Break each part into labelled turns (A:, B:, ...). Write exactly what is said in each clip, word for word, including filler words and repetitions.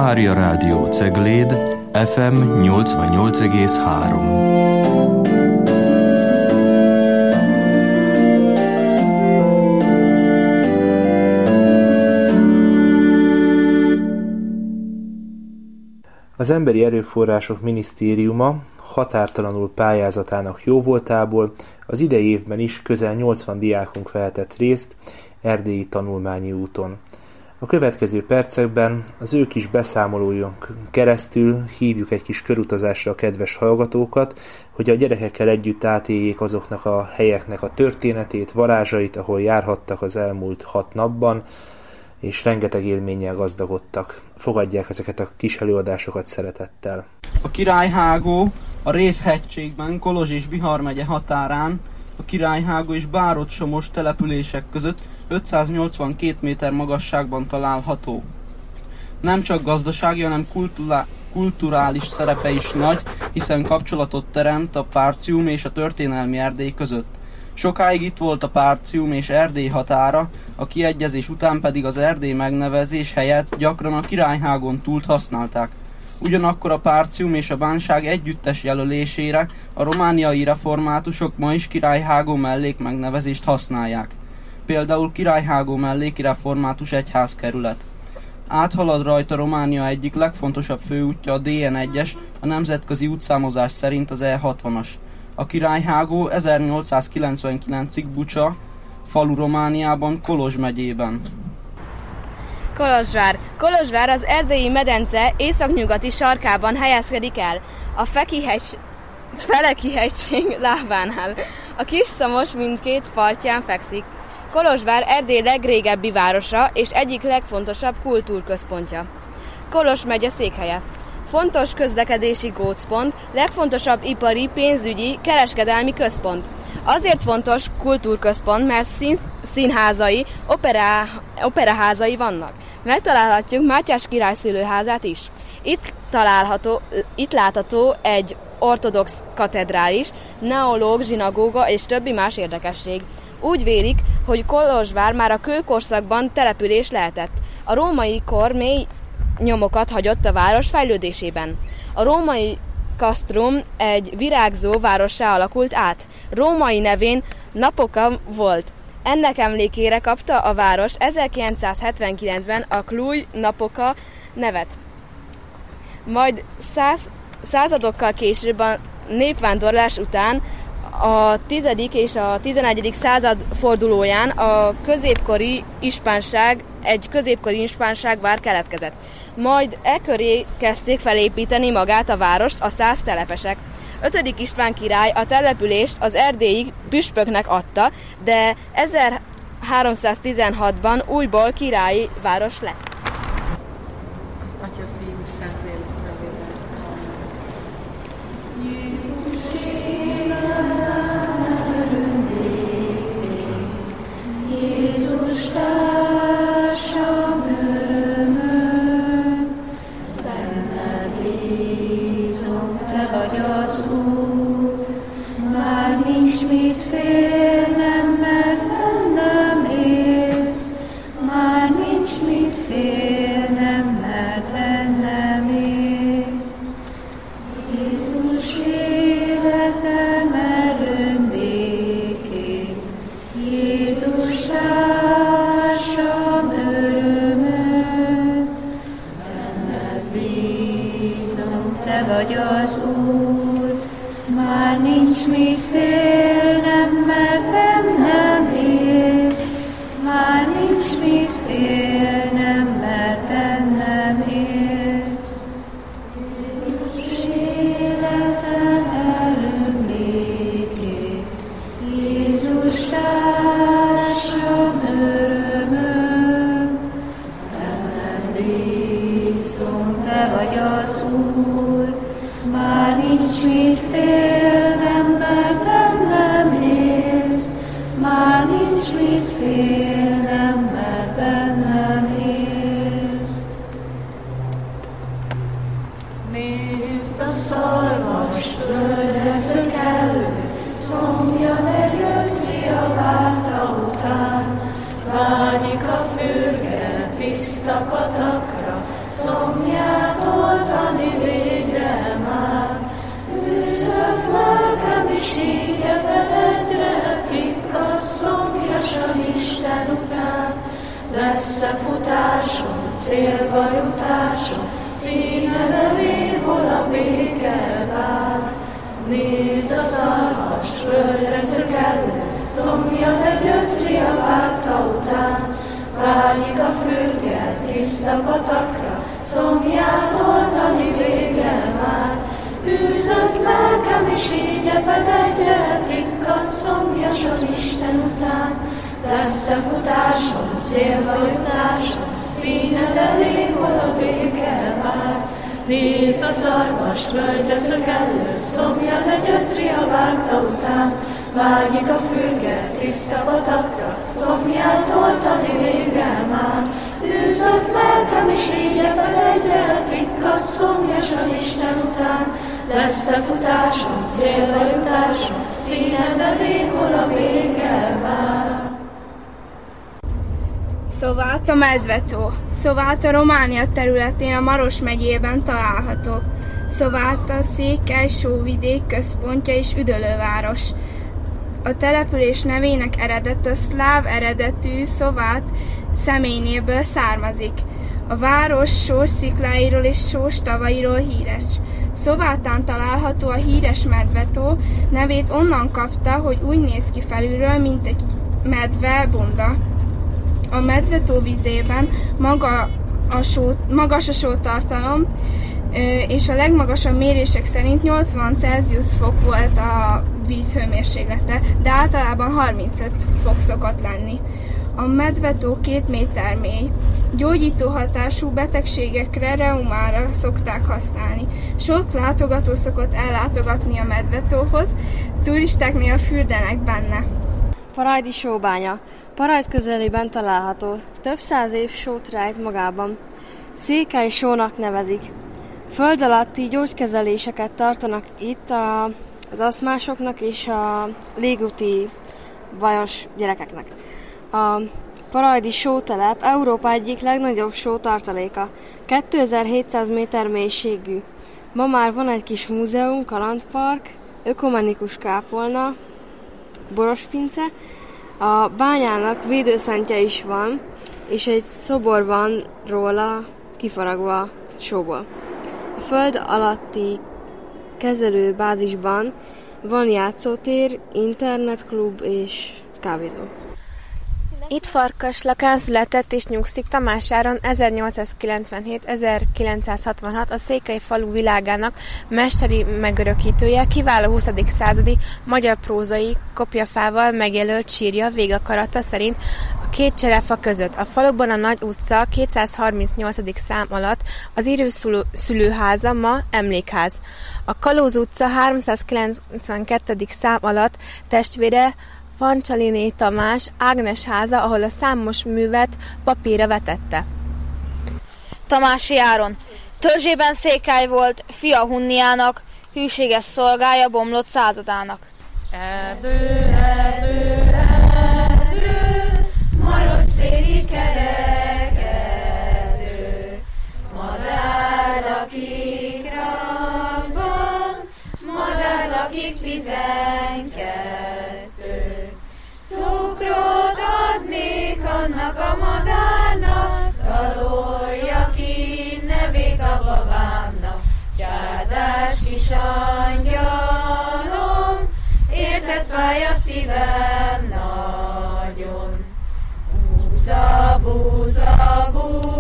A: Mária Rádió Cegléd, ef em nyolcvannyolc egész három.
B: Az Emberi Erőforrások Minisztériuma határtalanul pályázatának jóvoltából az idei évben is közel nyolcvan diákunk vehetett részt erdélyi tanulmányi úton. A következő percekben az ő kis beszámolójon keresztül hívjuk egy kis körutazásra a kedves hallgatókat, hogy a gyerekekkel együtt átéljék azoknak a helyeknek a történetét, varázsait, ahol járhattak az elmúlt hat napban, és rengeteg élménnyel gazdagodtak. Fogadják ezeket a kis előadásokat szeretettel.
C: A Királyhágó a Rézhegységben, Kolozs és Bihar megye határán, a Királyhágó és Bárodsomos települések között ötszáznyolcvankét méter magasságban található. Nem csak gazdasági, hanem kultúra, kulturális szerepe is nagy, hiszen kapcsolatot teremt a Partium és a történelmi Erdély között. Sokáig itt volt a Partium és Erdély határa, a kiegyezés után pedig az Erdély megnevezés helyett gyakran a Királyhágon túlt használták. Ugyanakkor a Partium és a bánság együttes jelölésére a romániai reformátusok ma is Királyhágó mellék megnevezést használják. Például Királyhágó melléki református egyházkerület. Áthalad rajta Románia egyik legfontosabb főútja, a dé en egyes, a nemzetközi útszámozás szerint az E hatvanas. A Királyhágó ezernyolcszázkilencvenkilencig Bucsa falu Romániában, Kolozs megyében.
D: Kolozsvár. Kolozsvár az erdélyi medence északnyugati sarkában helyezkedik el, a Feki-hegy, Feleki-hegység lábánál. A Kis-Szamos mindkét partján fekszik. Kolozsvár Erdély legrégebbi városa és egyik legfontosabb kultúrközpontja. Kolozs megye székhelye. Fontos közlekedési gócpont, legfontosabb ipari, pénzügyi, kereskedelmi központ. Azért fontos kultúrközpont, mert szín, színházai, operá, operaházai vannak. Megtalálhatjuk Mátyás király szülőházát is. Itt található, itt látható egy ortodox katedrális, neológ zsinagóga és többi más érdekesség. Úgy vélik, hogy Kolozsvár már a kőkorszakban település lehetett. A római kor mély nyomokat hagyott a város fejlődésében. A római kasztrum egy virágzó várossá alakult át. Római nevén Napoca volt. Ennek emlékére kapta a város ezerkilencszázhetvenkilencben a Cluj Napoca nevet. Majd száz, századokkal később a népvándorlás után a tizedik és a tizenegyedik század fordulóján a középkori ispánság, egy középkori ispánság vár keletkezett. Majd e köré kezdték felépíteni magát a várost a szász telepesek. ötödik István király a települést az erdélyi püspöknek adta, de ezerháromszáztizenhatban újból királyi város lett.
E: Az Atya, Fiú, Szentlélek nevében.
F: Jézus társam, örömöm, benned bízom, te vagy az Úr, már nincs mit félnem, mert bennem élsz, már nincs mit félnem, mert bennem élsz. Jézus életem, erőm, békém, Jézus társam, örömöm, benned bízom, te vagy az Úr, már nincs mit félnem, mert bennem élsz, már nincs mit félnem, mert bennem élsz. Jézus életem, erőm, békém, Jézus társam, örömöm, benned bízom, te vagy az Úr, már nincs mit félnem, mert bennem élsz, már nincs mit félnem, mert bennem élsz. Nézd a szarvas földre szökelő, szomja negyöt riabálta után, vágyik a fürge tiszta patakra, szomját oltani végre már. Űzött lelkem is így ebben egyre tikkat, szomjasan Isten után. Lesz-e futásom, célba jutásom, színed elé, hol a béke vár. Nézd a szarvast, földre szökellő, szomjad egy ötria vágta után. Vágyik a fülke, tiszta patakra, szomját oltani végre már. Űzött lelkem is így ebben egyre tikkad, szomjasan Isten után. Lesz-e futásom, célba jutásom, színed elé, hol a béke vár. Nézd a szarvast, földre szökellő, szomjad egy ötria vágta után. Vágyik a fülke, tiszta patakra, szomját oltani végre már. Űzött lelkem is így ebben egyre tikkad, szomjasan Isten után. Lesz-e futásom, célba jutásom, színed elé, hol a béke vár.
D: Szováta Medvetó. Szováta Románia területén a Maros megyében található. Szováta Székely-Sóvidék központja és üdülőváros. A település nevének eredete szláv eredetű szovát személynévből származik. A város sós szikláiról és sós tavairól híres. Szovátán található a híres Medvetó, nevét onnan kapta, hogy úgy néz ki felülről, mint egy medve bunda. A Medvetó vizében maga a só, magas a sótartalom, és a legmagasabb mérések szerint nyolcvan Celsius fok volt a víz hőmérséklete, de általában harmincöt fok szokott lenni. A Medvetó két méter mély. Gyógyító hatású betegségekre, reumára szokták használni. Sok látogató szokott ellátogatni a Medvetóhoz, turistáknél fürdenek benne.
G: Parajdi sóbánya. Parajd közelében található. Több száz év sót rejt magában. Székely sónak nevezik. Föld alatti gyógykezeléseket tartanak itt a, az aszmásoknak és a légúti bajos gyerekeknek. A parajdi sótelep Európa egyik legnagyobb sótartaléka. kétezer-hétszáz méter mélységű. Ma már van egy kis múzeum, kalandpark, ökumenikus kápolna, borospince. A bányának védőszentje is van, és egy szobor van róla kifaragva sóból. A föld alatti kezelőbázisban van játszótér, internetklub és kávézó.
H: Itt Farkas Lakán született és nyugszik Tamás Áron ezernyolcszázkilencvenhét-ezerkilencszázhatvanhat a Székely falu világának mesteri megörökítője, kiváló huszadik századi magyar prózai kopjafával megjelölt sírja végakarata szerint a két cserefa között. A faluban a Nagy utca kétszázharmincnyolcadik szám alatt az írőszülőháza ma emlékház. A Kalóz utca háromszázkilencvenkettedik szám alatt testvére Pancsaliné Tamás Ágnes háza, ahol a számos művet papírra vetette.
I: Tamási Áron. Törzsében székely volt, fia Hunniának, hűséges szolgája bomlott századának.
F: Erdő, erdő, erdő, maros széli kerek erdő, madár lakik rakban, madár lakik tizenkettő. Cukrot adnék annak a madárnak, dalolja ki nevét a babámnak. Csárdás kis angyalom, érted fáj a szívem nagyon. Búza, búza,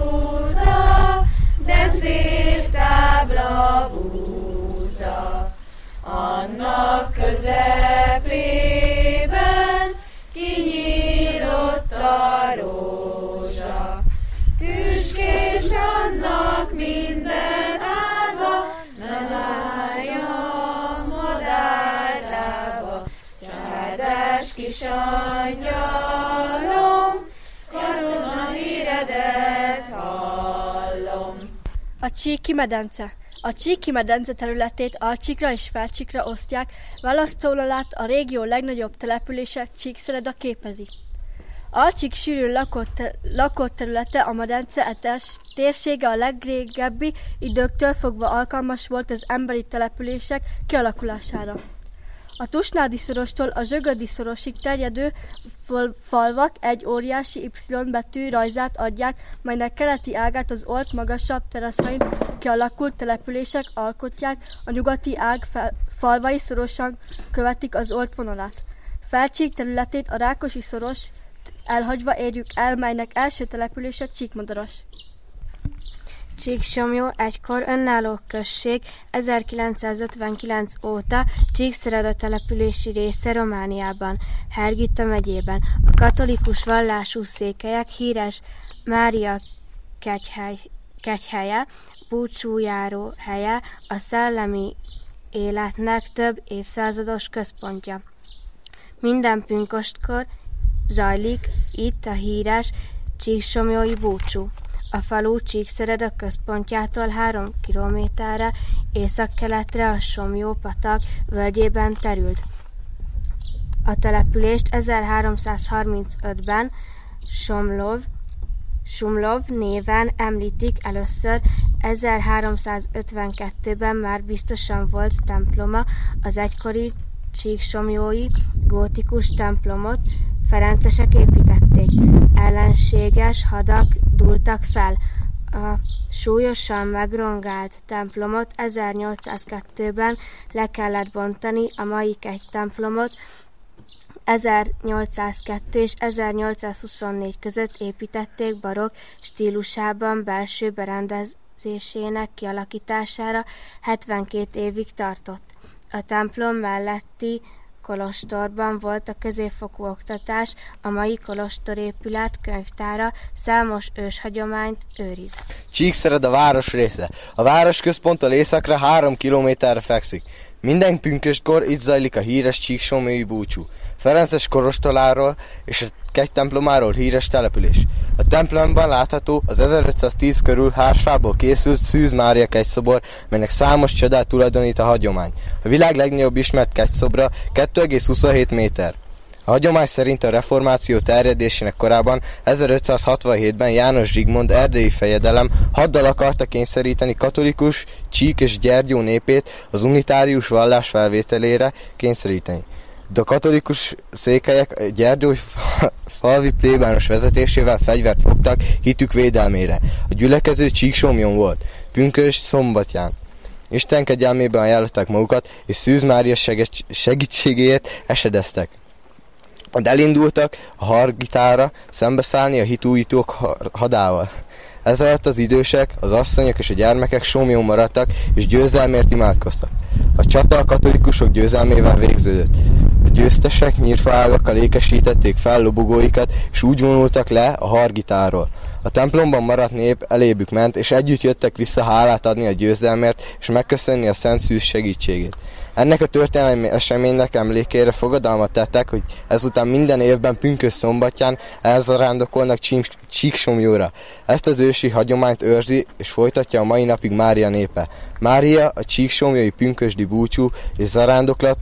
F: búza, de szép tábla búza. Annak közepében kinyílott a rózsa. Tüskés annak minden ága, nem állja a madárlába. Csárdás kis angyalom, karodon a híredet hallom.
J: A Csíki medence. A Csíki medence területét Alcsíkra és Felcsíkra osztják, választólalát a régió legnagyobb települése Csíkszereda képezi. A Csík sűrűn lakott, te- lakott területe, a medence etes térsége a legrégebbi időktől fogva alkalmas volt az emberi települések kialakulására. A Tusnádi szorostól a Zsögödi szorosig terjedő falvak egy óriási Y betű rajzát adják, melynek keleti ágát az Olt magasabb teraszain kialakult települések alkotják, a nyugati ág fel, falvai szorosan követik az Olt vonalát. Felcsík területét a Rákosi szoros elhagyva érjük el, melynek első települése Csíkmadaras.
G: Csíksomlyó egykor önálló község, ezerkilencszázötvenkilenc óta Csíkszereda települési része Romániában, Hergita megyében. A katolikus vallású székelyek híres Mária kegyhely, kegyhelye, búcsújáró helye, a szellemi életnek több évszázados központja. Minden pünköstkor zajlik itt a híres csíksomlyói búcsú. A falu Csíkszereda központjától három kilométerre északkeletre a Somlyó-patak völgyében terült. A települést ezerháromszázharmincötben Somlov, Sumlov néven említik először, ezerháromszázötvenkettőben már biztosan volt temploma, az egykori csíksomlyói gótikus templomot ferencesek építették. Ellenséges hadak dúltak fel. A súlyosan megrongált templomot ezernyolcszázkettőben le kellett bontani, a mai kegytemplomot ezernyolcszázkettő és ezernyolcszázhuszonnégy között építették barokk stílusában, belső berendezésének kialakítására hetvenkét évig tartott. A templom melletti kolostorban volt a középfokú oktatás, a mai kolostorépület könyvtára számos őshagyományt őriz.
K: Csíkszereda város része. A városközponttól északra három kilométerre fekszik. Minden pünköstkor itt zajlik a híres csíksomlyói búcsú. Ferences korostoláról és a kegytemplomáról híres település. A templomban látható az ezerötszáztíz körül hársfából készült Szűz Mária kegyszobor, melynek számos csodát tulajdonít a hagyomány. A világ legnagyobb ismert kegyszobra kettő egész huszonhét méter. A hagyomány szerint a reformáció terjedésének korában ezerötszázhatvanhétben János Zsigmond erdélyi fejedelem haddal akarta kényszeríteni katolikus Csík és Gyergyó népét az unitárius vallás felvételére kényszeríteni. De a katolikus székelyek Gyergyó falvi plébános vezetésével fegyvert fogtak hitük védelmére. A gyülekező Csíksomlyon volt, pünkösd szombatján. Isten kegyelmében ajánlották magukat, és Szűz Mária segítségéért esedeztek. De elindultak a Hargitára szembeszállni a hitújítók hadával. Ez alatt az idősek, az asszonyok és a gyermekek Somlyon maradtak, és győzelmért imádkoztak. A csata a katolikusok győzelmével végződött. A győztesek nyírfaágakkal ékesítették fel lobogóikat, és úgy vonultak le a Hargitáról. A templomban maradt nép elébük ment, és együtt jöttek vissza hálát adni a győzelmért, és megköszönni a Szent Szűz segítségét. Ennek a történelmi eseménynek emlékére fogadalmat tettek, hogy ezután minden évben pünkösd szombatján elzarándokolnak Csíksomlyóra. Ezt az ősi hagyományt őrzi és folytatja a mai napig Mária népe. Mária a csíksomlyói pünkösdi búcsú és zarándoklat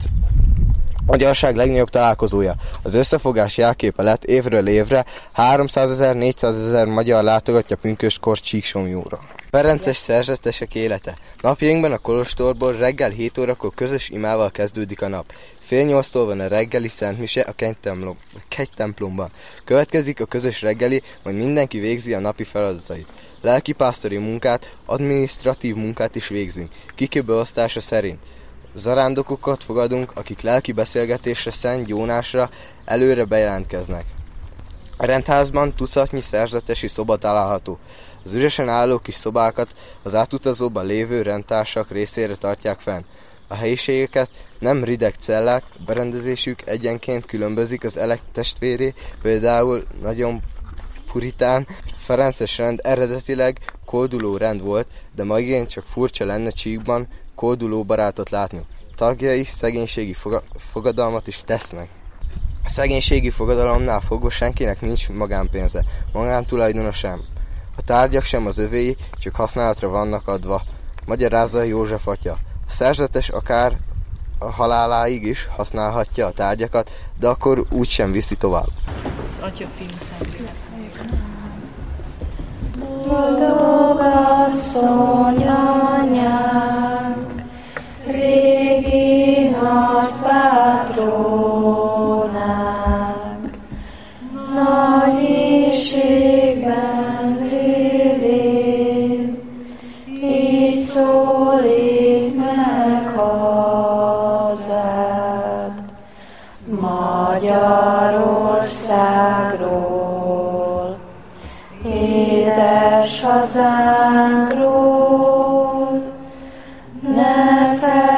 K: a magyarság legnagyobb találkozója. Az összefogás jelképe lett évről évre háromszázezer-négyszázezer magyar látogatja pünkösdkor Csíksomlyóra. Ferences szerzetesek élete. Napjainkban a kolostorból reggel hét órakor közös imával kezdődik a nap. Fél nyolctól van a reggeli szentmise a kegytemplomban. Következik a közös reggeli, majd mindenki végzi a napi feladatait. Lelkipásztori munkát, adminisztratív munkát is végzünk, kiköbeosztása szerint. Zarándokokat fogadunk, akik lelki beszélgetésre, Szent Jónásra előre bejelentkeznek. A rendházban tucatnyi szerzetesi szoba található. Az üresen álló kis szobákat az átutazóban lévő rendtársak részére tartják fenn. A helyiségeket nem rideg cellák, berendezésük egyenként különbözik az elek testvéré, például nagyon puritán, ferences rend eredetileg kolduló rend volt, de ma igen csak furcsa lenne Csíkban kolduló barátot látni. Tagjai szegénységi fogadalmat is tesznek. A szegénységi fogadalomnál fogva senkinek nincs magánpénze, magántulajdona sem. A tárgyak sem az övéi, csak használatra vannak adva. Magyarázza József atya. A szerzetes akár a haláláig is használhatja a tárgyakat, de akkor úgysem viszi tovább.
E: Az Atya, Fiú, Szentlélek nevében.
F: Boldog asszony anyánk, régi nagy pátronánk, nagy éhségben lévén, így szólít meg hazád, Magyarországról, édes hazánkról, ne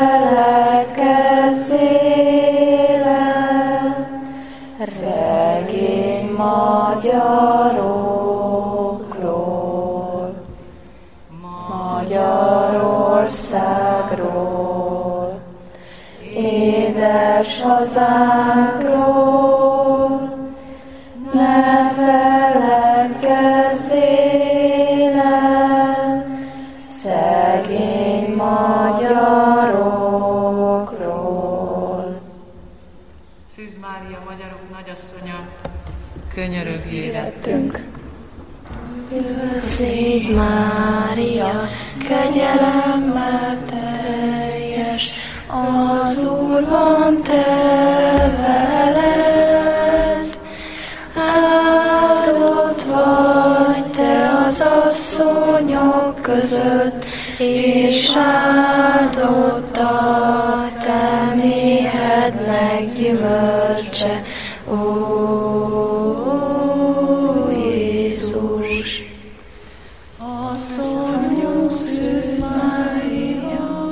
F: feledkezzél el, szegény magyarokról, Magyarországról, édes hazánkról, ne feledkezzél el, szegény magyarokról.
E: Szűz Mária, magyarok nagyasszonya, könyörögj érettünk.
F: Üdvözl légy, Mária, kegyelemmel teljes, az Úr van te veled. Áldott vagy te az asszonyok között, és áldott a te méhednek gyümölcse, ó Jézus. Asszonyunk Szűz Mária,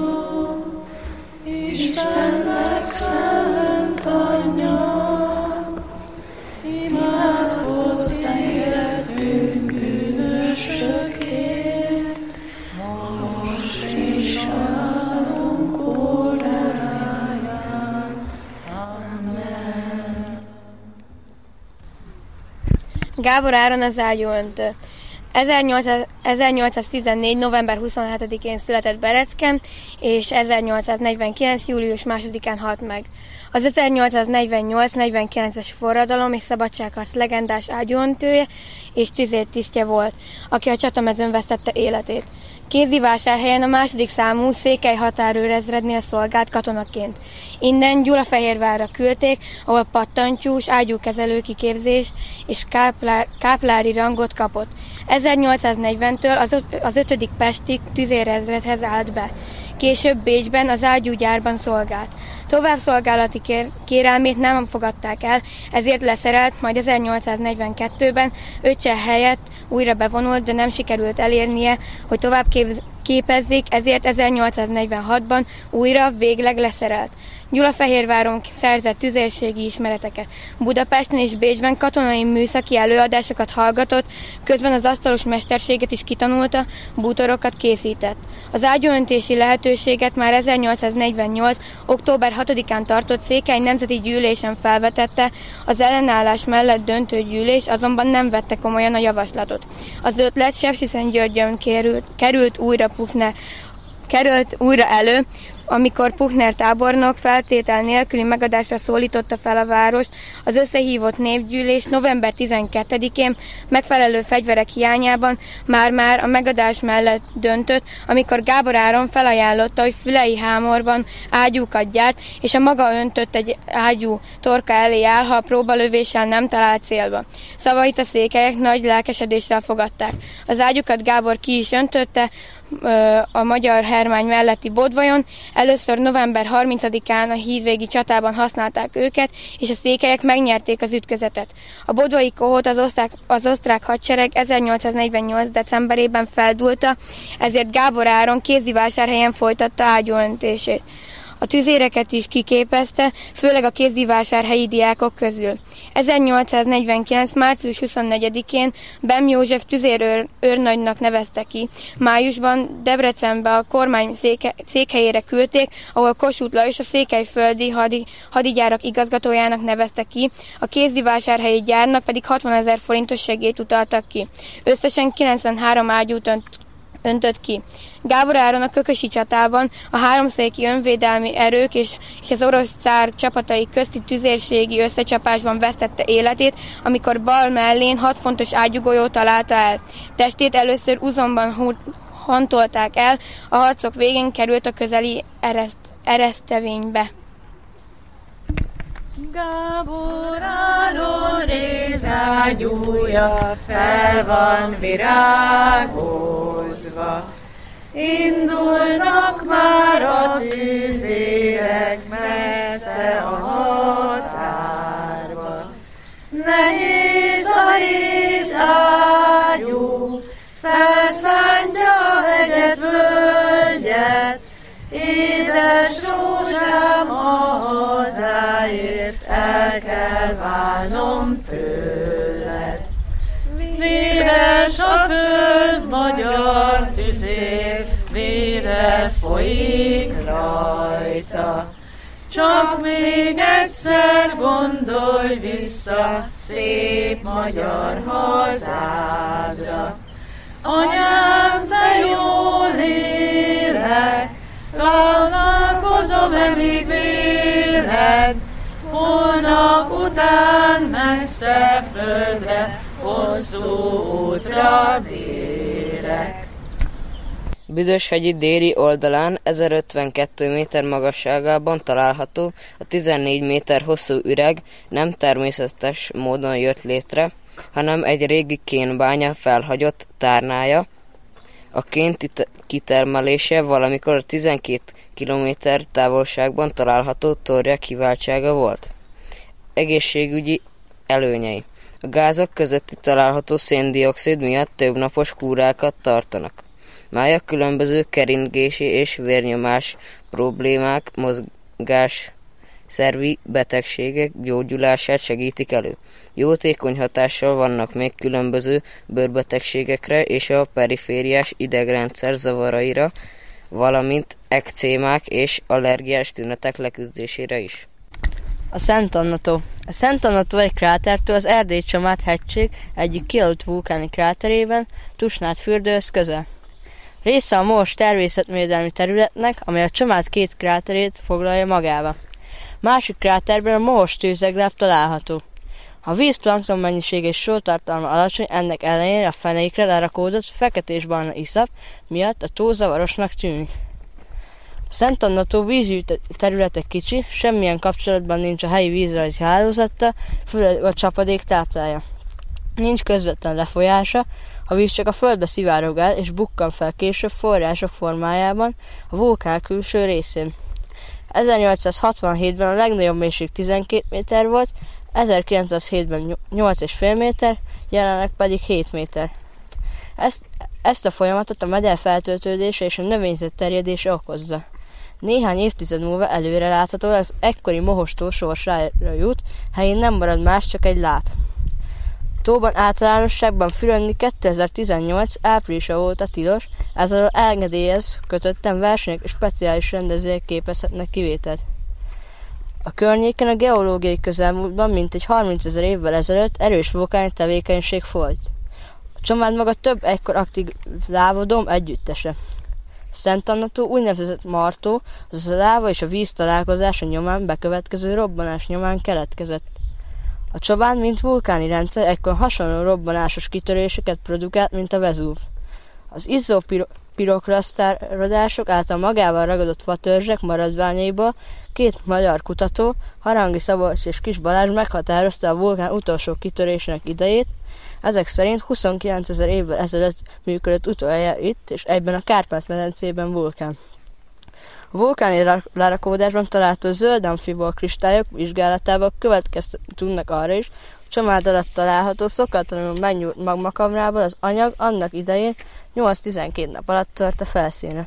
F: Istennek szent anyja, imádkozz értünk bűnösökért, most és halálunk óráján. Amen.
H: Gábor Áron az ágyúöntő. ezernyolcszáztizennégy. november huszonhetedikén született Berecken, és ezernyolcszáznegyvenkilenc. július másodikán halt meg. Az ezernyolcszáznegyvennyolc negyvenkilences forradalom és szabadságharc legendás ágyúöntője és tüzértisztje volt, aki a csatamezőn vesztette életét. Kézivásárhelyen a második számú székely határőrezrednél szolgált katonaként. Innen Gyulafehérvárra küldték, ahol pattantyús, ágyúkezelő kiképzés és káplár, káplári rangot kapott. ezernyolcszáznegyventől az, az ötödik pesti tüzérezredhez állt be. Később Bécsben az ágyúgyárban szolgált. Továbbszolgálati kér, kérelmét nem fogadták el, ezért leszerelt, majd ezernyolcszáznegyvenkettőben öccse helyett újra bevonult, de nem sikerült elérnie, hogy tovább kép, képezzék, ezért ezernyolcszáznegyvenhatban újra végleg leszerelt. Gyulafehérváron szerzett tüzérségi ismereteket. Budapesten és Bécsben katonai műszaki előadásokat hallgatott, közben az asztalos mesterséget is kitanulta, bútorokat készített. Az ágyúöntési lehetőséget már ezernyolcszáznegyvennyolc. október hatodikán tartott Székely Nemzeti Gyűlésen felvetette, az ellenállás mellett döntő gyűlés azonban nem vette komolyan a javaslatot. Az ötlet Sepsiszentgyörgyön került, került újra Puchner, került újra elő, amikor Puchner tábornok feltétel nélküli megadásra szólította fel a várost, az összehívott népgyűlés november tizenkettedikén megfelelő fegyverek hiányában már-már a megadás mellett döntött, amikor Gábor Áron felajánlotta, hogy Fülei Hámorban ágyúkat gyárt, és a maga öntött egy ágyú torka elé áll, ha a próbalövéssel nem talált célba. Szavait a székelyek nagy lelkesedéssel fogadták. Az ágyúkat Gábor ki is öntötte a Magyar Hermány melletti Bodvajon. Először november harmincadikán a hídvégi csatában használták őket, és a székelyek megnyerték az ütközetet. A bodvai kohót az osztrák, az osztrák hadsereg ezernyolcszáznegyvennyolc. decemberében feldúlta, ezért Gábor Áron Kézivásárhelyen folytatta ágyúöntését. A tüzéreket is kiképezte, főleg a kézivásárhelyi diákok közül. ezernyolcszáznegyvenkilenc. március huszonnegyedikén Bem József tüzérőr őrnagynak nevezte ki. Májusban Debrecenbe a kormány széke, székhelyére küldték, ahol Kossuth Lajos a székelyföldi hadi, hadigyárak igazgatójának nevezte ki, a kézivásárhelyi gyárnak pedig hatvanezer forintos segélyt utaltak ki. Összesen kilencvenhárom ágyút öntött ki. Gábor Áron a Kökösi csatában a háromszéki önvédelmi erők és, és az orosz cár csapatai közti tüzérségi összecsapásban vesztette életét, amikor bal mellén hat fontos ágyúgolyót találta el. Testét először Uzonban hantolták el, a harcok végén került a közeli ereszt, eresztevénybe.
F: Gábor Áron rézágyúja fel van virágozva, indulnak már a tüzérek messze a határba. Nehéz a rézágyú, felszántja a hegyet, völgyet, édes rózsám, a hazáért el kell válnom tőled. Véres a föld, magyar tüzér, vére folyik rajta. Csak még egyszer gondolj vissza szép magyar hazádra. Anyám, te jó lélek, vállalkozom-e még véled, holnap után messze földre, hosszú útra délek.
L: Büdöshegyi déli oldalán ezerötvenkettő méter magasságában található a tizennégy méter hosszú üreg nem természetes módon jött létre, hanem egy régi kénbánya felhagyott tárnája. A kén kitermelése valamikor a tizenkét kilométer távolságban található tornya kiváltsága volt. Egészségügyi előnyei. A gázok közötti található széndioxid miatt többnapos kúrákat tartanak, melyek különböző keringési és vérnyomás problémák, mozgás szervi betegségek gyógyulását segítik elő. Jótékony hatással vannak még különböző bőrbetegségekre és a perifériás idegrendszer zavaraira, valamint ekcémák és allergiás tünetek leküzdésére is.
M: A Szent Anna-tó. A Szent Anna-tó egy krátertől az Erdély-Csomát hegység egyik kialudt vulkáni kráterében, Tusnád fürdőhöz közel. Része a Mohos természetvédelmi területnek, amely a Csomát két kráterét foglalja magába. Másik kráterben a Mohos tőzegláb található. A vízplankton mennyisége és sótartalma alacsony, ennek ellenére a fenékre lerakódott fekete és barna iszap miatt a tó zavarosnak tűnik. A Szent Anna-tó vízű területe kicsi, semmilyen kapcsolatban nincs a helyi vízrajzi hálózattal, főleg a csapadék táplálja. Nincs közvetlen lefolyása, a víz csak a földbe szivárog el és bukkan fel később források formájában a vulkán külső részén. ezernyolcszázhatvanhétben a legnagyobb mélység tizenkét méter volt, ezerkilencszázhétben nyolc egész öt méter, jelenleg pedig hét méter. Ezt, ezt a folyamatot a meder feltöltődése és a növényzet terjedése okozza. Néhány évtized múlva előre látható, az ekkori Mohos tó sorsára jut, helyén nem marad más, csak egy láb. Tóban általánosságban fürödni kétezer-tizennyolc áprilisa óta tilos, ezzel engedélyhez kötöttem versenyek és speciális rendezvények képezhetnek kivételt. A környéken a geológiai közelmúltban mintegy harmincezer évvel ezelőtt erős vulkáni tevékenység folyt. A Csomád maga több egykor aktív lávodóm együttese. Szent Anna-tó úgynevezett martó, azaz a láva és a víz találkozása nyomán bekövetkező robbanás nyomán keletkezett. A Csobán, mint vulkáni rendszer, egykor hasonló robbanásos kitöréseket produkált, mint a Vezúv. Az izzó piroklasztárodások által magával ragadott fatörzsek maradványaiból két magyar kutató, Harangi Szabolcs és Kis Balázs meghatározta a vulkán utolsó kitörésének idejét. Ezek szerint huszonkilencezer évvel ezelőtt működött utoljára itt, és egyben a Kárpát-medencében vulkán. A vulkáni lerakódásban található zöld amfiból kristályok vizsgálatában következtetünk arra is, Csomád alatt található szokatlanul megnyúlt magmakamrából az anyag annak idején nyolc-tizenkét nap alatt tört a felszínre.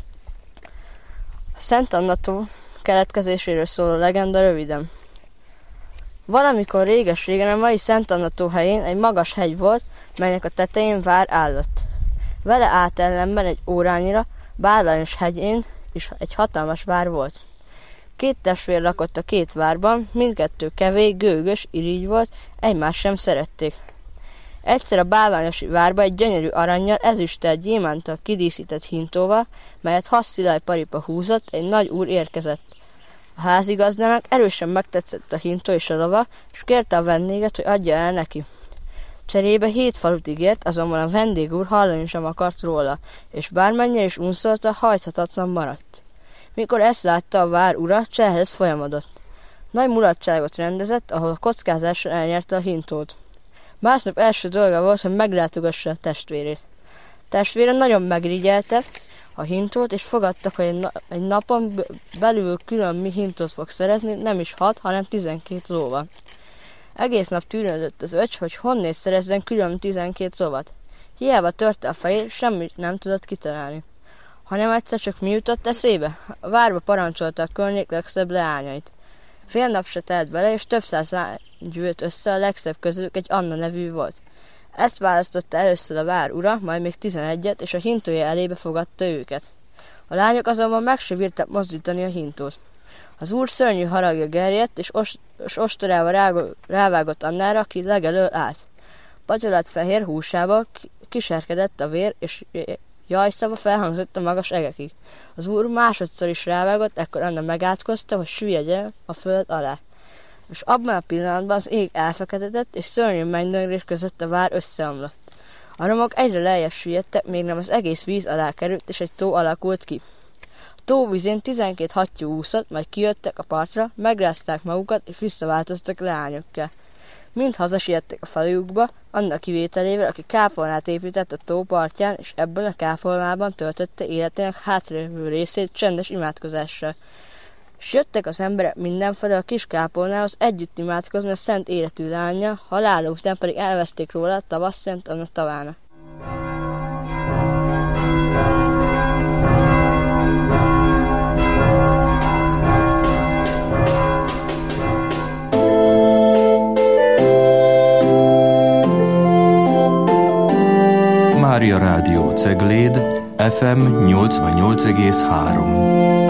M: A Szent Anna-tó keletkezéséről szóló legenda röviden. Valamikor réges-régen a mai Szent Anna-tó helyén egy magas hegy volt, melynek a tetején vár állott. Vele át ellenben egy órányira Bálványos hegyén is egy hatalmas vár volt. Két testvér lakott a két várban, mindkettő kevély, gőgös, irigy volt, egymást sem szerették. Egyszer a bálványosi várba egy gyönyörű arannyal, ezüsttel, gyémántal kidíszített hintóval, melyet Hasszilaj paripa húzott, egy nagy úr érkezett. A házigazdának erősen megtetszett a hintó és a lova, és kérte a vendéget, hogy adja el neki. Cserébe hét falut ígért, azonban a vendég úr hallani sem akart róla, és bármennyire is unszolta, hajthatatlan maradt. Mikor ezt látta a vár ura, cselhez folyamodott. Nagy mulatságot rendezett, ahol a kockázásra elnyerte a hintót. Másnap első dolga volt, hogy meglátogassa a testvérét. Testvére nagyon megrigyelte a hintót, és fogadtak, hogy egy, na- egy napon belül külön mi hintót fog szerezni, nem is hat, hanem tizenkét lóval. Egész nap tűnődött az öcs, hogy honnét szerezzen külön tizenkét lovat. Hiába törte a fejét, semmit nem tudott kitalálni. Hanem egyszer csak mi jutott eszébe? A várba parancsolta a környék legszebb leányait. Fél nap se telt bele, és több száz lány gyűlt össze, a legszebb közülük egy Anna nevű volt. Ezt választotta először a vár ura, majd még tizenegyet, és a hintója elébe fogadta őket. A lányok azonban meg se bírták mozdítani a hintót. Az úr szörnyű haragja gerjedt, és, os- és ostorával rágo- rávágott Annára, aki legelől állt. Patyolat fehér húsából kiserkedett a vér, és jajszava felhangzott a magas egekig. Az úr másodszor is rávágott, ekkor Anna megátkozta, hogy süllyedjen a föld alá. És abban a pillanatban az ég elfeketedett, és szörnyű mennydöngrés között a vár összeomlott. A romok egyre lejjebb süllyedtek, még nem az egész víz alá került, és egy tó alakult ki. A tó vízén tizenkét hattyú úszott, majd kijöttek a partra, megrázták magukat, és visszaváltoztak leányokká. Mind hazasiettek a falujukba, annak kivételével, aki kápolnát épített a tó partján, és ebben a kápolnában töltötte életének hátralévő részét csendes imádkozással. És jöttek az emberek mindenfelé a kis kápolnához együtt imádkozni a szent életű lánnyal, halála után pedig elveszték róla a tavasz Szent Anna tavának.
A: Mária Rádió Cegléd, ef em nyolcvannyolc egész három.